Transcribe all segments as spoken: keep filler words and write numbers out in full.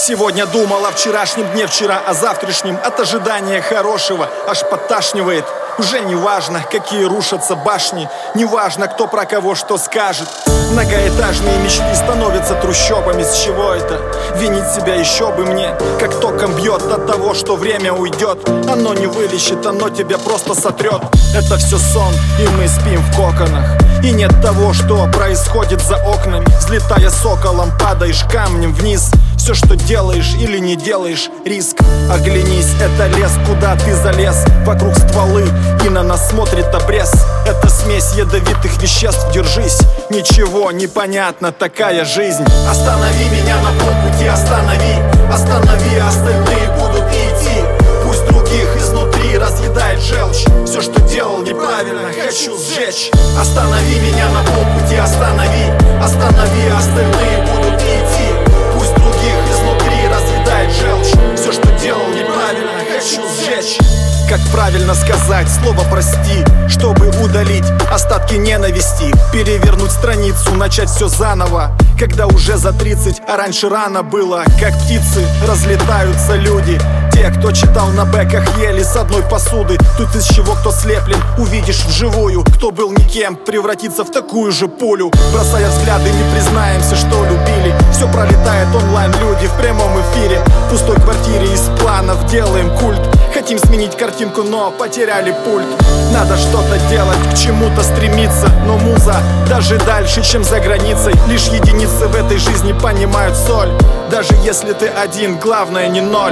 Сегодня думал о вчерашнем дне, вчера о завтрашнем. От ожидания хорошего аж подташнивает. Уже не важно, какие рушатся башни, не важно, кто про кого что скажет. Многоэтажные мечты становятся трущобами. С чего это? Винить себя еще бы мне. Как током бьет от того, что время уйдет. Оно не вылечит, оно тебя просто сотрет. Это все сон, и мы спим в коконах. И нет того, что происходит за окнами. Взлетая соколом, падаешь камнем вниз. Все, что делаешь или не делаешь, риск. Оглянись, это лес, куда ты залез. Вокруг стволы, и на нас смотрит обрез. Это смесь ядовитых веществ, держись. Ничего не понятно, такая жизнь. Останови меня на полпути, останови. Останови, остальные будут идти. Пусть других изнутри разъедает желчь. Все, что делал неправильно, хочу сжечь. Останови меня на полпути, останови. Останови, остальные будут идти. Пусть других изнутри разъедает желчь. Все, что делал неправильно, хочу сжечь. Как правильно сказать слово «прости», чтобы удалить остатки ненависти. Перевернуть страницу, начать все заново, когда уже за тридцать, а раньше рано было. Как птицы разлетаются люди. Те, кто читал на бэках, ели с одной посуды. Тут из чего кто слеплен, увидишь вживую. Кто был никем, превратится в такую же пулю. Бросая взгляды, не признаемся, что любили. Все пролетает онлайн, люди в прямом эфире. В пустой квартире из планов делаем культ. Хотим сменить картинку, но потеряли пульт. Надо что-то делать, к чему-то стремиться. Но муза даже дальше, чем за границей. Лишь единицы в этой жизни понимают соль. Даже если ты один, главное не ноль.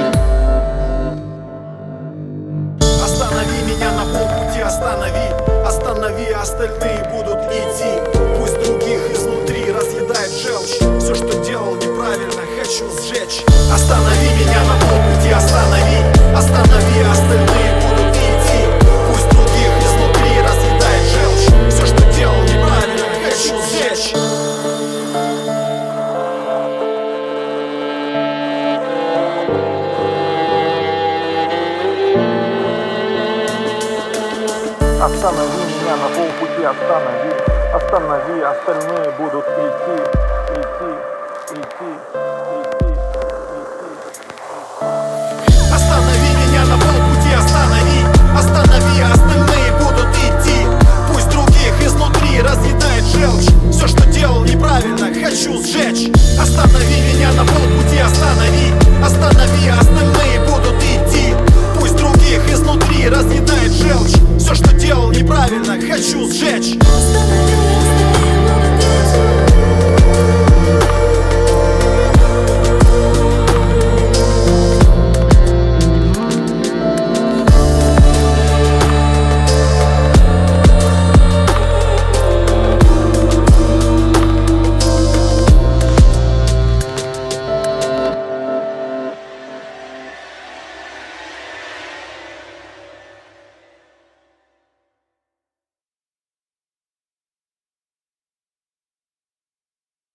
Останови меня на полпути, останови. Останови, остальные будут идти. Пусть других изнутри разъедает желчь. Все, что делал неправильно, хочу сжечь. Останови меня на полпути, останови. Останови, остальные будут идти. Пусть других изнутри разъедает желчь. Все, что делал неправильно, хочу сжечь. Останови меня на полпути, останови. Останови, остальные будут идти, идти, идти, идти, идти. Останови меня на полпути, останови. Останови, остальные будут идти. Пусть других изнутри разъедает желчь. Все, что делал неправильно, хочу сжечь. Останови меня на полпути, останови. Останови, остальные будут идти. Пусть других изнутри разъедает желчь. Все, что делал неправильно, хочу сжечь.